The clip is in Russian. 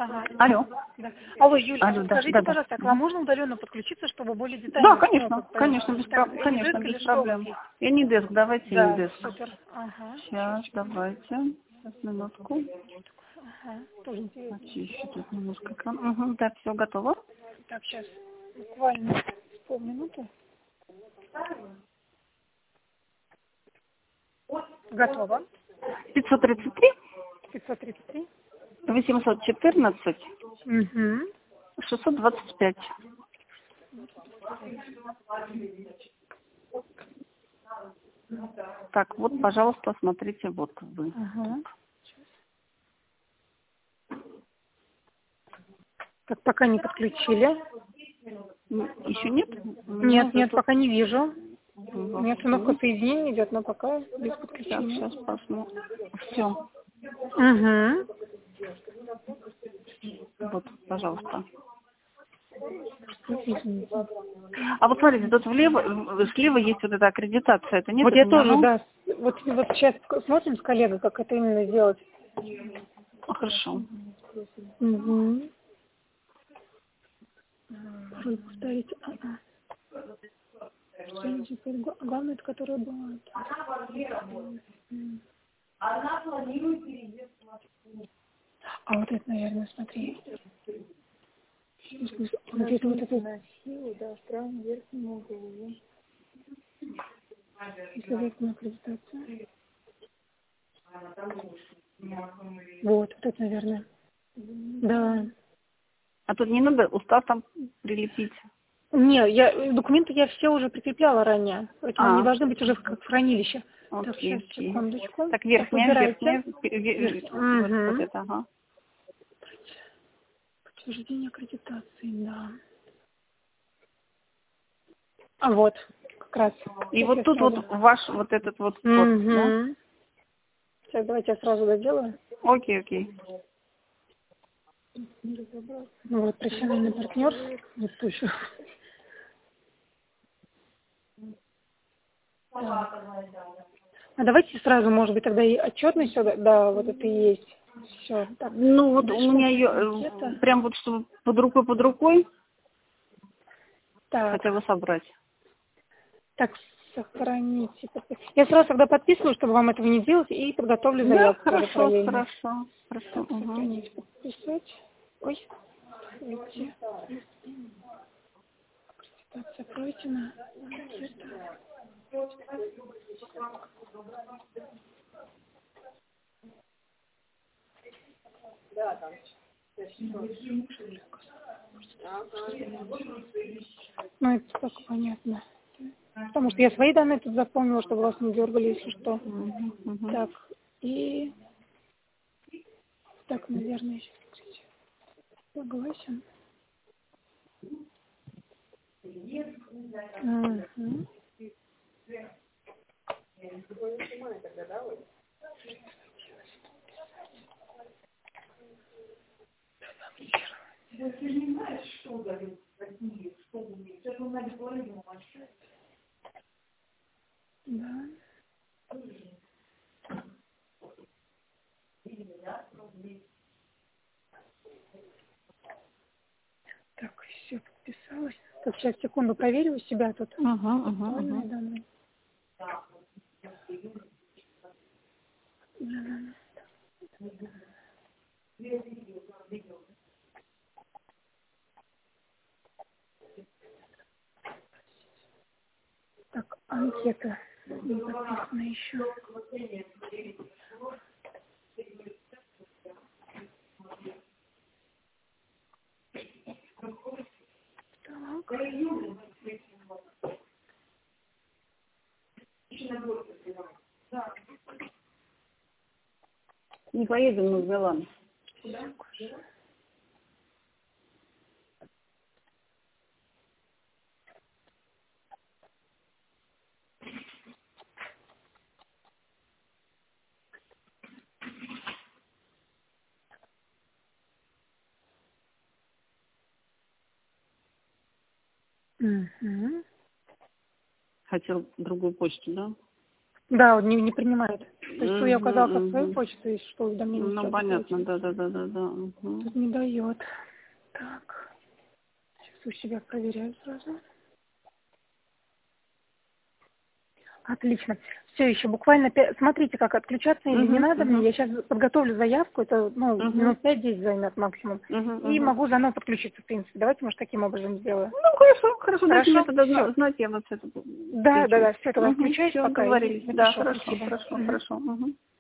Ага. Алло. Да. Алло, Юля, Алло, да, скажите, да, да. пожалуйста, к вам можно удаленно подключиться, чтобы более детально? Да, всё конечно, как конечно, без, так, конечно, Anydesk или без что у вас проблем. есть? Anydesk, давайте Да, Anydesk. супер. Ага. Сейчас, давайте. Сейчас, минутку. Ага. Тоже интересно. Очищу тут немножко экран. Угу, так, все готово. Так, сейчас буквально полминуты. Готово. 533, 533. 814, Угу. 625. Так, вот, пожалуйста, смотрите, вот вы. Ага. Так, пока не подключили. Еще нет? Нет, нет, пока не вижу. У меня установка Сейчас, соединения идет, но пока без подключения. сейчас посмотрим. Все, Угу. вот, пожалуйста. Извините. А вот смотрите, тут слева есть вот эта аккредитация. Это нет, Вот это я не тоже, оно? да. Вот сейчас смотрим с коллегой, как это именно сделать. Хорошо. Угу. Вы повторите. Что-нибудь теперь главное, это которая была. А вот это, наверное, смотри. Вот это вот это. Да, в правом верхнем углу. Если верхняя аккредитация. Вот это, наверное. Да. А тут не надо устав там прилепить. Не, документы я все уже прикрепляла ранее, поэтому они должны быть уже в хранилище. Так, Окей, сейчас, окей. секундочку. Так, Так, выбирайте. вот это, ага. Подтверждение аккредитации, да. А вот, как раз. И Сейчас вот я тут сразу. вот ваш вот этот вот код, да? Сейчас давайте я сразу доделаю. Окей, окей. Ну вот, профессиональный партнер. Вот еще. А давайте сразу, может быть, тогда и отчетность сюда, да, вот это и есть. Все. Так. Ну вот у Дальше меня анкета. ее прям вот чтобы под рукой Так. хотя бы собрать. Так, сохраните. Я сразу тогда подписываю, чтобы вам этого не делать, и подготовлю Да, заявку тоже хорошо, параллельно. хорошо, хорошо. Так, Угу. сохранить, подписать. Ой, видите. Аккредитация пройдена. Анкета. Ну, это так понятно. Потому что я свои данные тут запомнила, чтобы вас не дергали, если что. Так, и... Так, наверное, сейчас согласен. Угу. Да. Так, все, подписалась. Так, сейчас, секунду, проверю у себя тут. Актуальные данные. Да. Так, анкета не подписана еще. Так. Не поедем мы в Милан. Угу. Хотел другую почту, да? Да, он не принимает. То есть я указала как свою почту, и что уведомление. Ну, понятно, да. Тут не дает. Так. Сейчас у себя проверяю сразу. Отлично. Все, еще буквально смотрите, как отключаться или не надо мне. Я сейчас подготовлю заявку, это минут 5-10 займет максимум. И могу заново подключиться, в принципе. Давайте, может, таким образом сделаю. Ну, хорошо. Дайте мне тогда знать, я вот это. Да, все, тогда включаюсь, Все, пока. договорились. Да, Хорошо. хорошо.